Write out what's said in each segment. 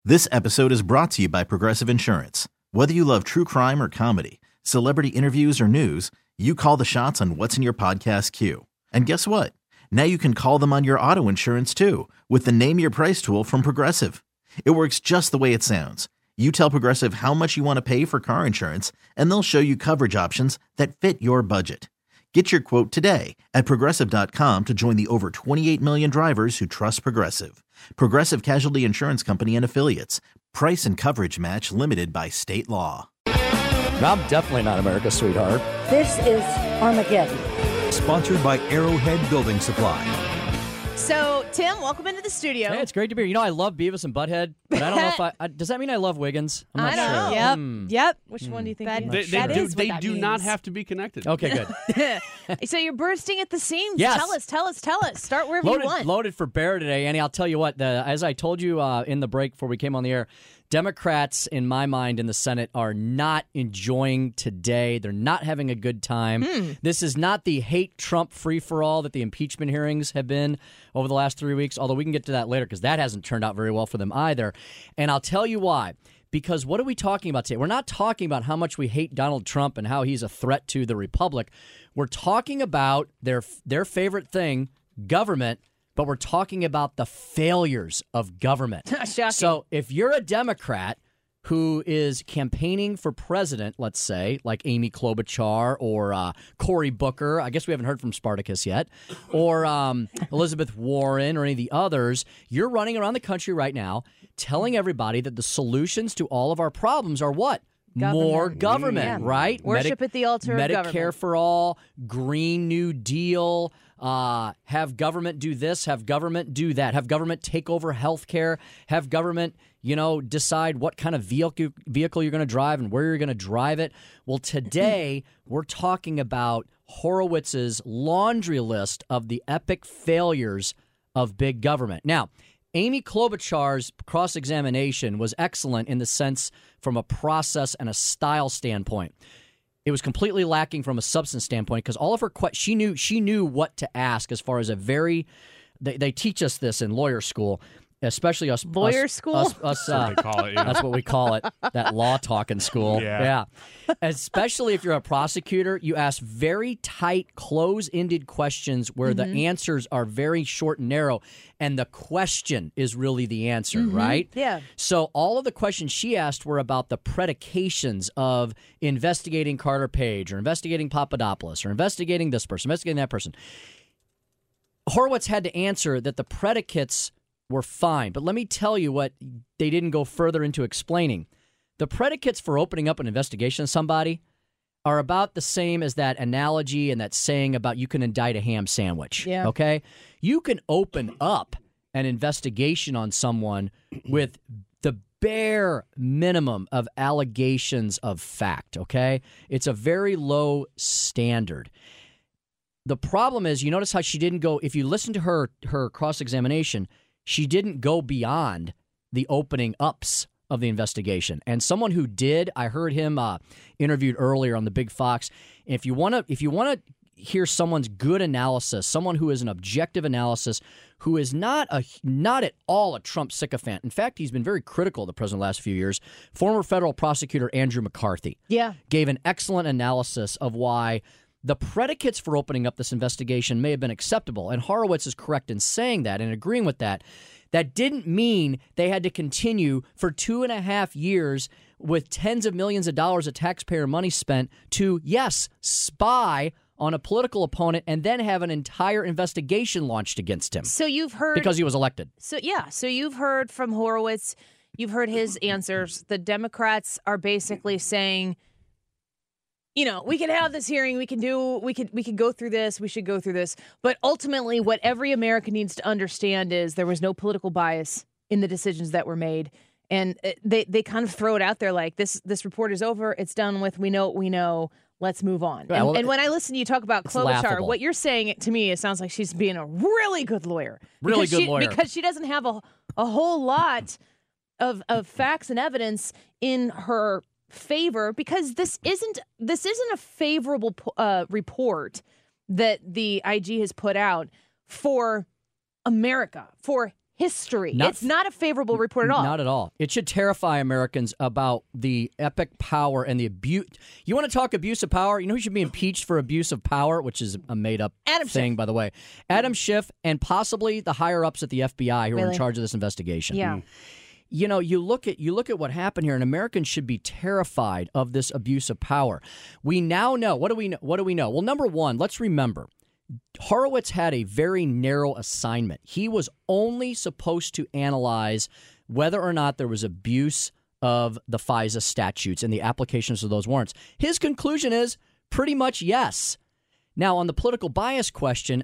This episode is brought to you by Progressive Insurance. Whether you love true crime or comedy, celebrity interviews or news, you call the shots on what's in your podcast queue. And guess what? Now you can call them on your auto insurance too with the Name Your Price tool from Progressive. It works just the way it sounds. You tell Progressive how much you want to pay for car insurance, and they'll show you coverage options that fit your budget. Get your quote today at Progressive.com to join the over 28 million drivers who trust Progressive. Progressive Casualty Insurance Company and Affiliates. Price and coverage match limited by state law. I'm definitely not America's sweetheart. This is Armageddon. Sponsored by Arrowhead Building Supply. So, Tim, welcome into the studio. Hey, it's great to be here. You know, I love Beavis and Butthead, but I don't know if I does that mean I love Wiggins? I'm not I sure. know. Yep. Which one do you think? They do not have to be connected. Okay, good. So you're bursting at the seams. Yes. Tell us. Start wherever you want. Loaded for bear today, Annie. I'll tell you what, as I told you in the break before we came on the air, Democrats, in my mind, in the Senate are not enjoying today. They're not having a good time. This is not the hate Trump free-for-all that the impeachment hearings have been over the last 3 weeks, although we can get to that later because that hasn't turned out very well for them either. And I'll tell you why. Because what are we talking about today? We're not talking about how much we hate Donald Trump and how he's a threat to the Republic. We're talking about their favorite thing, government, but we're talking about the failures of government. Shocking. So if you're a Democrat who is campaigning for president, let's say, like Amy Klobuchar or Cory Booker, I guess we haven't heard from Spartacus yet, or Elizabeth Warren or any of the others, you're running around the country right now telling everybody that the solutions to all of our problems are what? More government, right? Worship at the altar of government. Medicare for all, Green New Deal, have government do this, have government do that, have government take over health care, have government, decide what kind of vehicle you're going to drive and where you're going to drive it. Well, today we're talking about Horowitz's laundry list of the epic failures of big government. Now, Amy Klobuchar's cross-examination was excellent in the sense from a process and a style standpoint. It was completely lacking from a substance standpoint because all of her she knew what to ask as far as they teach us this in lawyer school, especially us school. That's what they call it. Yeah. That's what we call it. That law talking school. Yeah. Especially if you're a prosecutor, you ask very tight, close-ended questions where the answers are very short and narrow, and the question is really the answer, right? Yeah. So all of the questions she asked were about the predications of investigating Carter Page or investigating Papadopoulos or investigating this person, investigating that person. Horowitz had to answer that the predicates were fine. But let me tell you what they didn't go further into explaining. The predicates for opening up an investigation of somebody are about the same as that analogy and that saying about you can indict a ham sandwich. Yeah. Okay? You can open up an investigation on someone with the bare minimum of allegations of fact. Okay? It's a very low standard. The problem is, you notice how she didn't go, if you listen to her cross-examination, she didn't go beyond the opening ups of the investigation. And someone who did, I heard him interviewed earlier on the Big Fox. If you want to hear someone's good analysis, someone who is an objective analysis, who is not at all a Trump sycophant. In fact, he's been very critical of the president the last few years. Former federal prosecutor Andrew McCarthy gave an excellent analysis of why the predicates for opening up this investigation may have been acceptable, and Horowitz is correct in saying that and agreeing with that. That didn't mean they had to continue for 2.5 years with tens of millions of dollars of taxpayer money spent to, yes, spy on a political opponent and then have an entire investigation launched against him. So you've heard... Because he was elected. So you've heard from Horowitz, you've heard his answers. The Democrats are basically saying, we can have this hearing, we can go through this, we should go through this. But ultimately, what every American needs to understand is there was no political bias in the decisions that were made. And they kind of throw it out there like, this report is over, it's done with, we know what we know, let's move on. Yeah, and when I listen to you talk about Klobuchar, laughable. what you're saying to me, it sounds like she's being a really good lawyer. Really good lawyer. Because she doesn't have a whole lot of facts and evidence in her favor, because this isn't a favorable report that the IG has put out for America, for history. It's not a favorable report at all. Not at all. It should terrify Americans about the epic power and the abuse. You want to talk abuse of power? You know who should be impeached for abuse of power, which is a made-up thing, by the way? Adam Schiff and possibly the higher-ups at the FBI who are in charge of this investigation. Yeah. You know, you look at what happened here, and Americans should be terrified of this abuse of power. We now know. What do we know? Well, number one, let's remember, Horowitz had a very narrow assignment. He was only supposed to analyze whether or not there was abuse of the FISA statutes and the applications of those warrants. His conclusion is pretty much yes. Now, on the political bias question,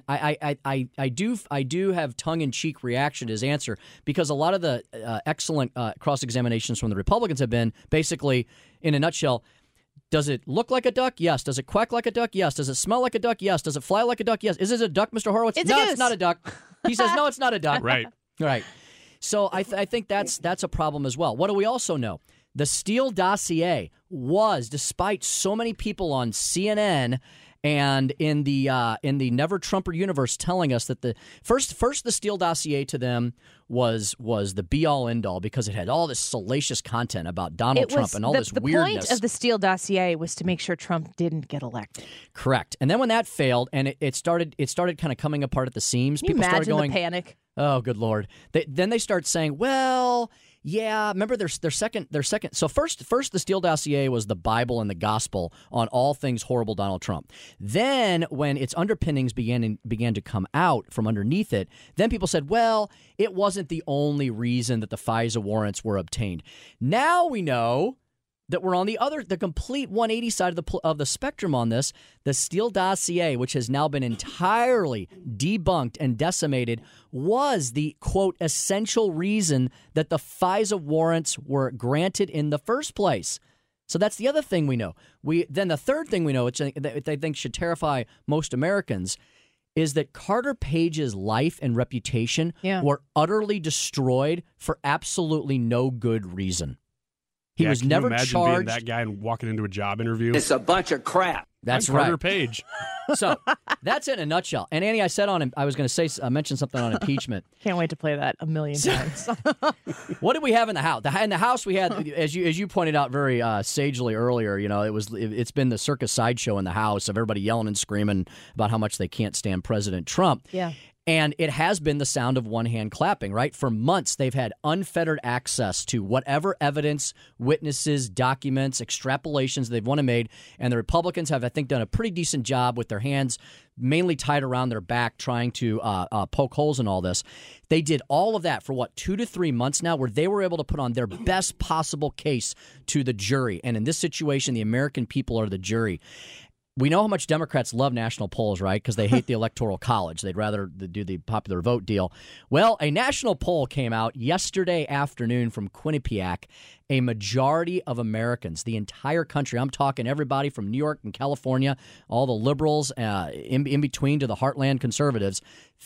I do have tongue-in-cheek reaction to his answer because a lot of the excellent cross-examinations from the Republicans have been basically, in a nutshell, does it look like a duck? Yes. Does it quack like a duck? Yes. Does it smell like a duck? Yes. Does it fly like a duck? Yes. Is it a duck, Mr. Horowitz? It's no, it's not a duck. He says, no, it's not a duck. Right. Right. So I think that's a problem as well. What do we also know? The Steele dossier was, despite so many people on CNN and in the Never Trumper universe telling us that the first the Steele dossier to them was the be all end all because it had all this salacious content about Donald Trump and all this weirdness. The point of the Steele dossier was to make sure Trump didn't get elected. Correct. And then when that failed and it started kind of coming apart at the seams, Can you people started going the panic. Oh, good Lord. Then they start saying, well, yeah, remember their second. So first the Steele dossier was the Bible and the gospel on all things horrible Donald Trump. Then when its underpinnings began to come out from underneath it, then people said, well, it wasn't the only reason that the FISA warrants were obtained. Now we know that we're on the complete 180 side of the spectrum on this. The Steele dossier, which has now been entirely debunked and decimated, was the, quote, essential reason that the FISA warrants were granted in the first place. So that's the other thing we know. Then the third thing we know, which I think should terrify most Americans, is that Carter Page's life and reputation were utterly destroyed for absolutely no good reason. He was never charged. Can you imagine being that guy and walking into a job interview? It's a bunch of crap. That's I'm right. Carter Page. So that's it in a nutshell. And Annie, I was going to mention something on impeachment. Can't wait to play that a million times. What did we have in the House? In the House, we had, as you pointed out very sagely earlier, you know, it's been the circus sideshow in the House of everybody yelling and screaming about how much they can't stand President Trump. Yeah. And it has been the sound of one hand clapping, right? For months, they've had unfettered access to whatever evidence, witnesses, documents, extrapolations they've want to made. And the Republicans have, I think, done a pretty decent job with their hands mainly tied around their back trying to poke holes in all this. They did all of that for, 2 to 3 months now, where they were able to put on their best possible case to the jury. And in this situation, the American people are the jury. We know how much Democrats love national polls, right? Because they hate the Electoral College. They'd rather do the popular vote deal. Well, a national poll came out yesterday afternoon from Quinnipiac. A majority of Americans, the entire country, I'm talking everybody from New York and California, all the liberals in between to the heartland conservatives,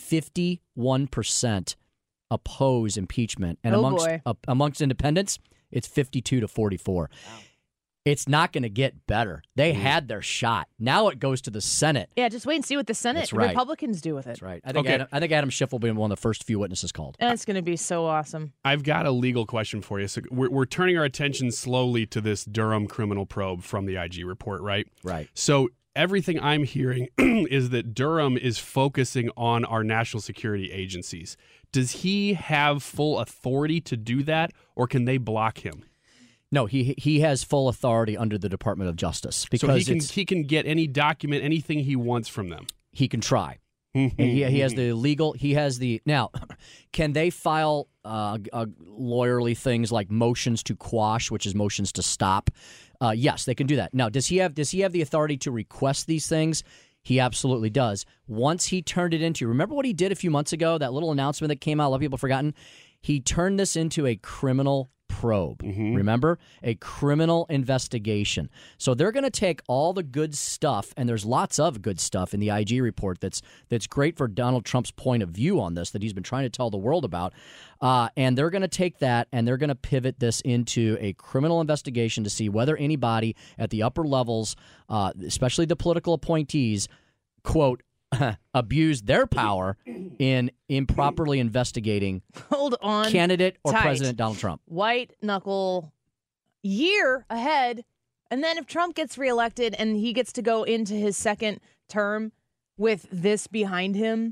51% oppose impeachment. And amongst independents, it's 52 to 44. Wow. It's not going to get better. They had their shot. Now it goes to the Senate. Yeah, just wait and see what the Senate Republicans do with it. That's right. I think Adam Schiff will be one of the first few witnesses called. That's going to be so awesome. I've got a legal question for you. So we're turning our attention slowly to this Durham criminal probe from the IG report, right? Right. So everything I'm hearing is that Durham is focusing on our national security agencies. Does he have full authority to do that, or can they block him? No, he has full authority under the Department of Justice because he can get any document, anything he wants from them. He can try. And he has the legal. He has the now. Can they file lawyerly things like motions to quash, which is motions to stop? Yes, they can do that. Now, does he have the authority to request these things? He absolutely does. Once he turned it into, remember what he did a few months ago? That little announcement that came out. A lot of people have forgotten. He turned this into a criminal probe. Remember? A criminal investigation. So they're going to take all the good stuff, and there's lots of good stuff in the IG report that's great for Donald Trump's point of view on this that he's been trying to tell the world about. And they're going to take that and they're going to pivot this into a criminal investigation to see whether anybody at the upper levels, especially the political appointees, quote, abused their power in improperly investigating Hold on. candidate or tight. President Donald Trump. White knuckle year ahead. And then if Trump gets reelected and he gets to go into his second term with this behind him,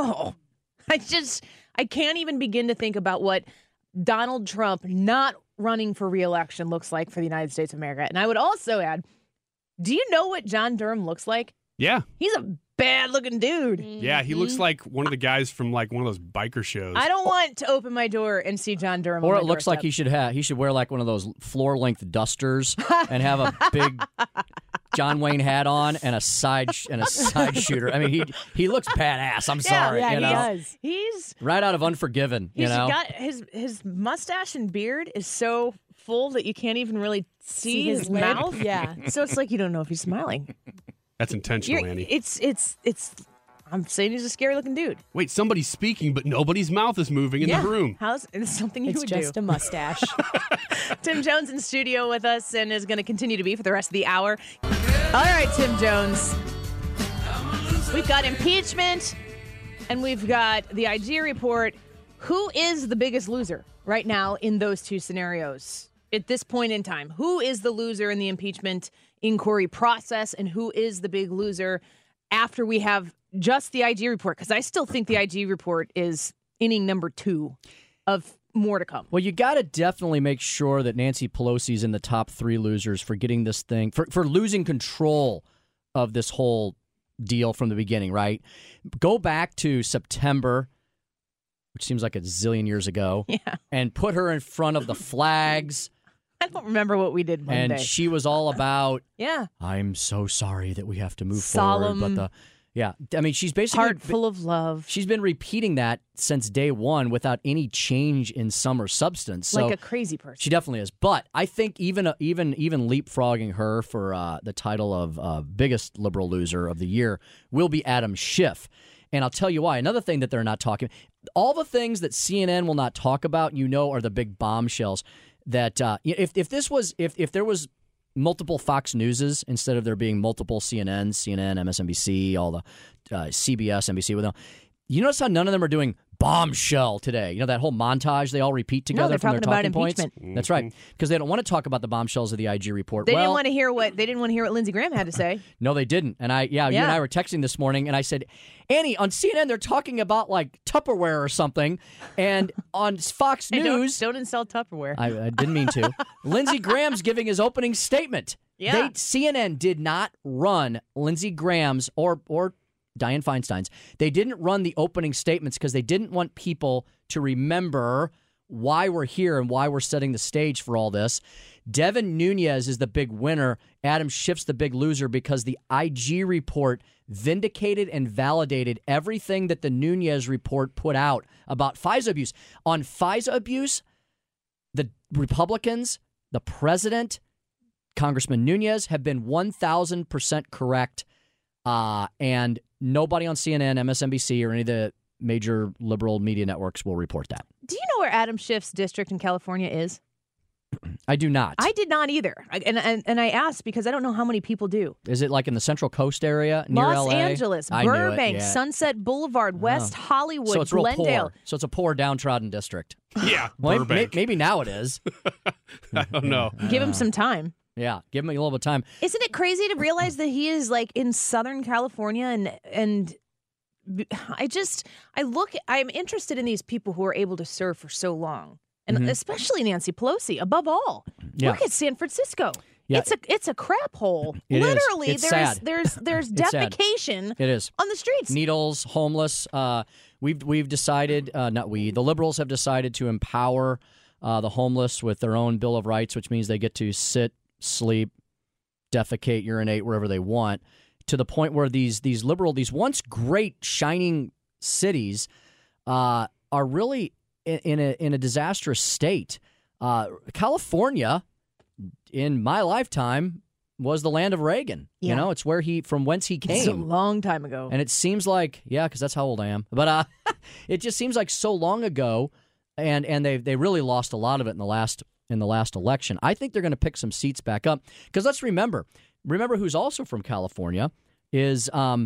I can't even begin to think about what Donald Trump not running for reelection looks like for the United States of America. And I would also add, do you know what John Durham looks like? Yeah. He's a bad-looking dude. Yeah, he looks like one of the guys from like one of those biker shows. I don't want to open my door and see John Durham. Or on it my looks like doorstep. he should wear like one of those floor-length dusters and have a big John Wayne hat on and a side shooter. I mean, he looks badass. I'm sorry, yeah, you know. he does. He's Right out of Unforgiven, you know. got his mustache and beard is so full that you can't even really see his lip. mouth. Yeah. So it's like you don't know if he's smiling. That's intentional, Annie. It's I'm saying he's a scary looking dude. Wait, somebody's speaking, but nobody's mouth is moving in the room. It's something you It's would just do. a mustache. Tim Jones in studio with us and is going to continue to be for the rest of the hour. All right, Tim Jones. We've got impeachment and we've got the IG report. Who is the biggest loser right now in those two scenarios at this point in time? Who is the loser in the impeachment inquiry process and who is the big loser after we have just the IG report? Because I still think the IG report is inning number 2 of more to come. Well, you got to definitely make sure that Nancy Pelosi's in the top 3 losers for getting this thing, for losing control of this whole deal from the beginning, right? Go back to September, which seems like a zillion years ago, and put her in front of the flags. I don't remember what we did Monday. And she was all about, yeah, I'm so sorry that we have to move solemn, forward. But I mean, she's basically heart full of love. She's been repeating that since day one without any change in sum or substance. So like a crazy person. She definitely is. But I think even leapfrogging her for the title of biggest liberal loser of the year will be Adam Schiff. And I'll tell you why. Another thing that they're not talking, all the things that CNN will not talk about, are the big bombshells. That if there was multiple Fox Newses instead of there being multiple CNN, MSNBC, all the CBS, NBC with them. You notice how none of them are doing bombshell today. That whole montage they all repeat together from their talking points. That's right, because they don't want to talk about the bombshells of the IG report. They didn't want to hear what Lindsey Graham had to say. No, they didn't. And you and I were texting this morning, and I said, Annie, on CNN they're talking about like Tupperware or something, and on Fox News, don't insult Tupperware. I didn't mean to. Lindsey Graham's giving his opening statement. Yeah. CNN did not run Lindsey Graham's or Dianne Feinstein's. They didn't run the opening statements because they didn't want people to remember why we're here and why we're setting the stage for all this. Devin Nunes is the big winner. Adam Schiff's the big loser because the IG report vindicated and validated everything that the Nunes report put out about FISA abuse. On FISA abuse, the Republicans, the president, Congressman Nunes have been 1,000% correct, and nobody on CNN, MSNBC, or any of the major liberal media networks will report that. Do you know where Adam Schiff's district in California is? I do not. I did not either. And I asked because I don't know how many people do. Is it like in the Central Coast area near Los LA? Angeles, I knew it, Burbank, yeah. Sunset Boulevard, West Hollywood, So it's real Glendale. poor. So it's a poor, downtrodden district. Yeah, Well, Burbank. maybe now it is. I don't know. Give him some time. Yeah, give him a little bit of time. Isn't it crazy to realize that he is like in Southern California and I'm interested in these people who are able to serve for so long. And especially Nancy Pelosi, above all. Yeah. Look at San Francisco. Yeah. It's a crap hole. It is. Literally, It's sad. there's It's sad. defecation It is. on the streets. Needles, homeless. We've decided, the liberals have decided to empower the homeless with their own Bill of Rights, which means they get to sit, sleep, defecate, urinate wherever they want, to the point where these once great shining cities are really in a disastrous state. California, in my lifetime, was the land of Reagan. Yeah. It's where from whence he It's a came. long time ago. And it seems like, because that's how old I am. But it just seems like so long ago, and they really lost a lot of it in the last election. I think they're going to pick some seats back up because let's remember who's also from California is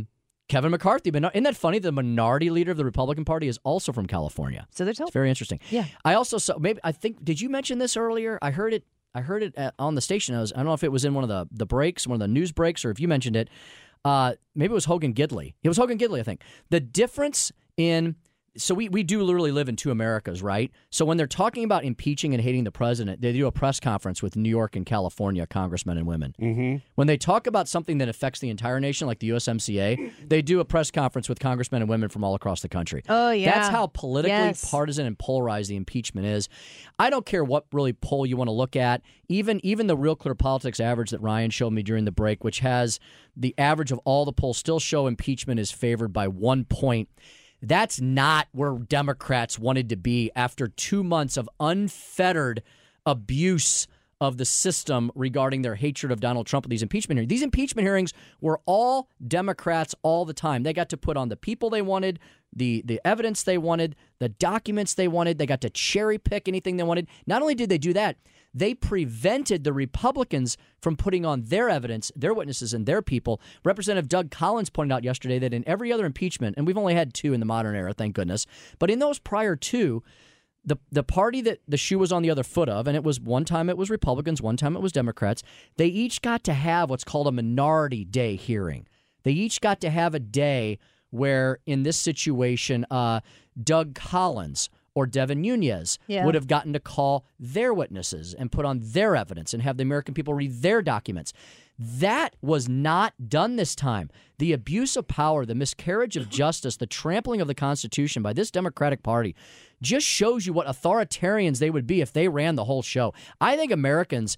Kevin McCarthy. But isn't that funny? The minority leader of the Republican Party is also from California. So there's hope. It's very interesting. Yeah. I also saw, did you mention this earlier? I heard it on the station. I don't know if it was in one of the breaks, one of the news breaks, or if you mentioned it. Maybe it was Hogan Gidley. It was Hogan Gidley, I think. The difference in... So we do literally live in two Americas, right? So when they're talking about impeaching and hating the president, they do a press conference with New York and California congressmen and women. Mm-hmm. When they talk about something that affects the entire nation, like the USMCA, they do a press conference with congressmen and women from all across the country. Oh, yeah. That's how politically partisan and polarized the impeachment is. I don't care what really poll you want to look at. Even the Real Clear Politics average that Ryan showed me during the break, which has the average of all the polls, still show impeachment is favored by 1 point. That's not where Democrats wanted to be after 2 months of unfettered abuse of the system regarding their hatred of Donald Trump at these impeachment hearings. These impeachment hearings were all Democrats all the time. They got to put on the people they wanted, the evidence they wanted, the documents they wanted. They got to cherry pick anything they wanted. Not only did they do that, they prevented the Republicans from putting on their evidence, their witnesses, and their people. Representative Doug Collins pointed out yesterday that in every other impeachment, and we've only had 2 in the modern era, thank goodness, but in those prior 2, the party that the shoe was on the other foot of, and it was one time it was Republicans, one time it was Democrats, they each got to have what's called a minority day hearing. They each got to have a day where, in this situation, Doug Collins or Devin Nunes would have gotten to call their witnesses and put on their evidence and have the American people read their documents. That was not done this time. The abuse of power, the miscarriage of justice, the trampling of the Constitution by this Democratic Party just shows you what authoritarians they would be if they ran the whole show. I think Americans...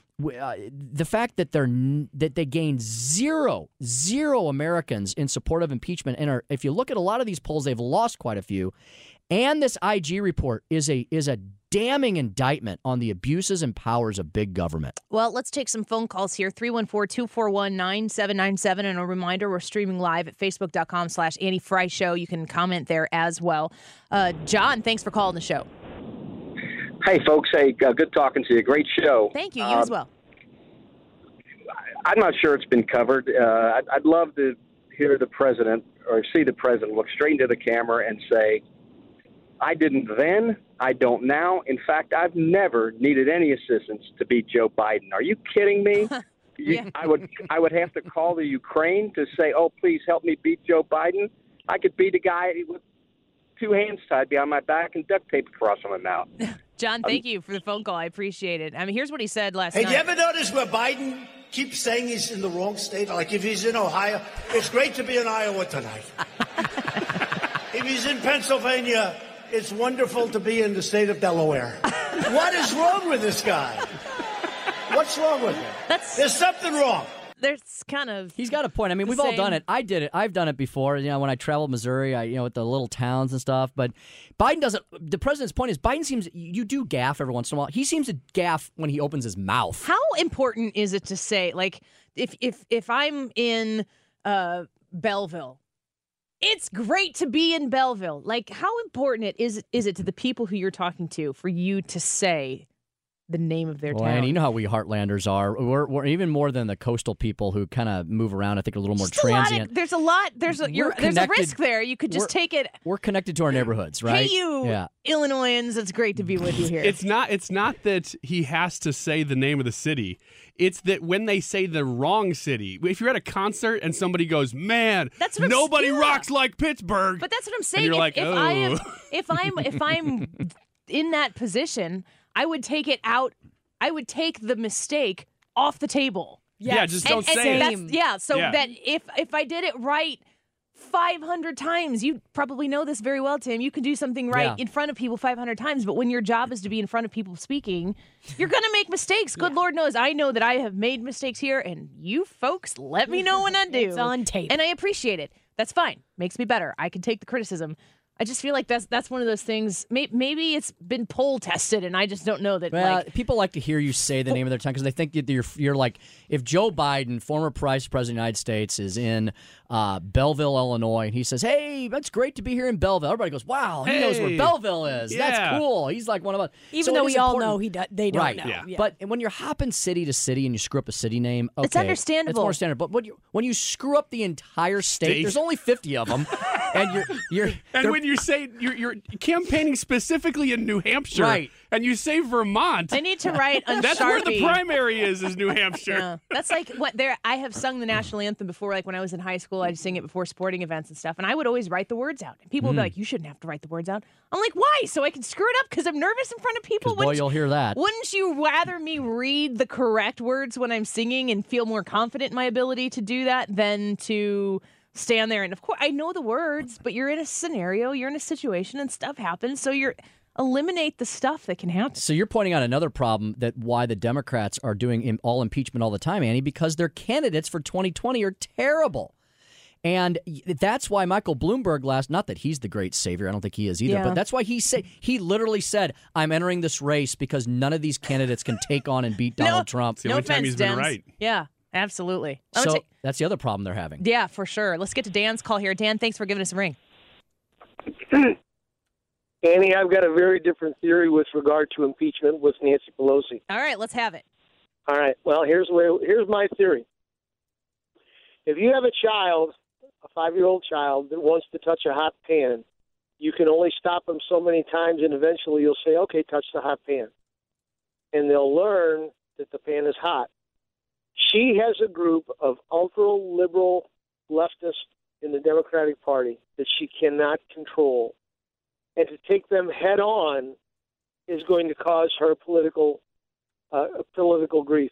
the fact that they gained zero Americans in support of impeachment, and if you look at a lot of these polls, they've lost quite a few. And this IG report is a damning indictment on the abuses and powers of big government. Well, let's take some phone calls here. 314-241-9797. And a reminder, we're streaming live at facebook.com/Annie Frey Show. You can comment there as well. John, thanks for calling the show. Hey, folks. Hey, good talking to you. Great show. Thank you. You as well. I'm not sure it's been covered. I'd love to hear the president or see the president look straight into the camera and say, I didn't then, I don't now. In fact, I've never needed any assistance to beat Joe Biden. Are you kidding me? Yeah. I would have to call the Ukraine to say, oh, please help me beat Joe Biden. I could beat a guy with 2 hands tied behind my back and duct tape across my mouth. John, thank you for the phone call. I appreciate it. I mean, here's what he said last night. Hey, do you ever notice where Biden keeps saying he's in the wrong state? Like if he's in Ohio, it's great to be in Iowa tonight. If he's in Pennsylvania, it's wonderful to be in the state of Delaware. What is wrong with this guy? What's wrong with him? There's something wrong. There's kind of... He's got a point. I mean, we've all done it. I did it. I've done it before. You know, when I traveled Missouri, with the little towns and stuff. But Biden doesn't. The president's point is Biden seems, you do gaffe every once in a while. He seems to gaffe when he opens his mouth. How important is it to say, like, if I'm in Belleville, it's great to be in Belleville. Like, how important is it to the people who you're talking to for you to say the name of their town? And you know how we Heartlanders are. We're even more than the coastal people who kind of move around. I think a little more transient. There's a risk there. You could just take it. We're connected to our neighborhoods, right? Hey, you Illinoisans, it's great to be with you here. It's not that he has to say the name of the city. It's that when they say the wrong city, if you're at a concert and somebody goes, "Man, nobody rocks like Pittsburgh," but that's what I'm saying. And you're like, "Oh." If I'm in that position, I would take it out. I would take the mistake off the table. Yes. Yeah, just don't say it. That if I did it right 500 times, you probably know this very well, Tim. You can do something right in front of people 500 times, but when your job is to be in front of people speaking, you're going to make mistakes. Good Lord knows I know that I have made mistakes here, and you folks let me know when I do. It's on tape. And I appreciate it. That's fine. Makes me better. I can take the criticism. I just feel like that's one of those things. Maybe it's been poll tested, and I just don't know that. Well, people like to hear you say the name of their town because they think that you're like, if Joe Biden, former Vice President of the United States, is in Belleville, Illinois, and he says, "Hey, that's great to be here in Belleville." Everybody goes, "Wow, he knows where Belleville is. Yeah. That's cool." He's like one of us. Even though we all know they don't know. Yeah. But when you're hopping city to city and you screw up a city name, okay, it's understandable. It's more standard. But when you screw up the entire state, there's only 50 of them, and when you say you're campaigning specifically in New Hampshire, right, and you say Vermont, I need to write on that's Sharpie. where the primary is New Hampshire. Yeah. That's like what there. I have sung the national anthem before. Like when I was in high school, I'd sing it before sporting events and stuff, and I would always write the words out. And people would be like, "You shouldn't have to write the words out." I'm like, "Why? So I can screw it up because I'm nervous in front of people." Boy, you'll hear that. Wouldn't you rather me read the correct words when I'm singing and feel more confident in my ability to do that than to stand there? And of course, I know the words, but you're in a scenario, you're in a situation, and stuff happens. So eliminate the stuff that can happen. So you're pointing out another problem that why the Democrats are doing all impeachment all the time, Annie, because their candidates for 2020 are terrible. And that's why Michael Bloomberg not that he's the great savior, I don't think he is either, but that's why he literally said, "I'm entering this race because none of these candidates can take on and beat Donald Trump." It's the only time he's been right. Yeah, absolutely. So that's the other problem they're having. Yeah, for sure. Let's get to Dan's call here. Dan, thanks for giving us a ring. Annie, I've got a very different theory with regard to impeachment with Nancy Pelosi. All right, let's have it. All right. Well, here's my theory. If you have a child, a 5-year-old child that wants to touch a hot pan, you can only stop them so many times, and eventually you'll say, "Okay, touch the hot pan," and they'll learn that the pan is hot. She has a group of ultra-liberal leftists in the Democratic Party that she cannot control. And to take them head on is going to cause her political grief.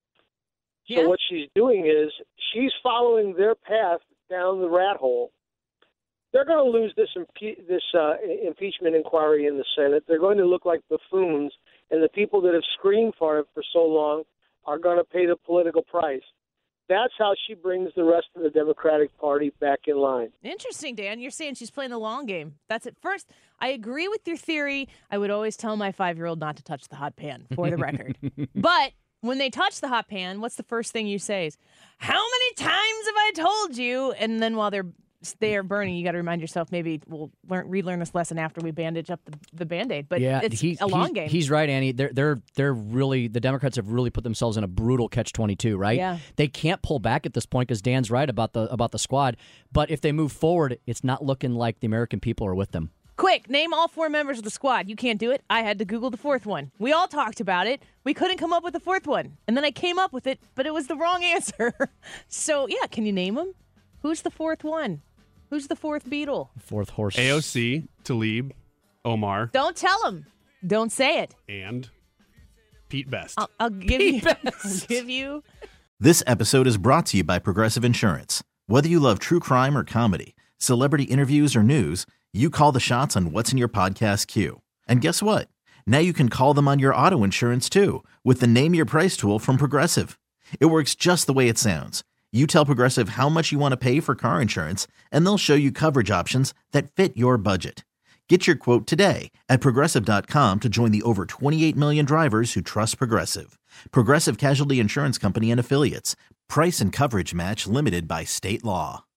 So what she's doing is she's following their path down the rat hole. They're going to lose this impeachment inquiry in the Senate. They're going to look like buffoons, and the people that have screamed for it for so long are going to pay the political price. That's how she brings the rest of the Democratic Party back in line. Interesting, Dan. You're saying she's playing the long game. That's it. First, I agree with your theory. I would always tell my 5-year-old not to touch the hot pan, for the record. But when they touch the hot pan, what's the first thing you say is, "How many times have I told you?" And then while they are burning, you got to remind yourself, maybe we'll relearn this lesson after we bandage up the Band-Aid. But it's a long game. He's right, Annie. They're really, the Democrats have really put themselves in a brutal catch-22, right? Yeah. They can't pull back at this point because Dan's right about the squad. But if they move forward, it's not looking like the American people are with them. Quick, name all 4 members of the squad. You can't do it. I had to Google the 4th one. We all talked about it. We couldn't come up with the 4th one. And then I came up with it, but it was the wrong answer. So, yeah, can you name them? Who's the 4th one? Who's the 4th Beatle? 4th horse. AOC, Tlaib, Omar. Don't tell them. Don't say it. And Pete Best. I'll give you. This episode is brought to you by Progressive Insurance. Whether you love true crime or comedy, celebrity interviews or news, you call the shots on what's in your podcast queue. And guess what? Now you can call them on your auto insurance too with the Name Your Price tool from Progressive. It works just the way it sounds. You tell Progressive how much you want to pay for car insurance, and they'll show you coverage options that fit your budget. Get your quote today at Progressive.com to join the over 28 million drivers who trust Progressive. Progressive Casualty Insurance Company and Affiliates. Price and coverage match limited by state law.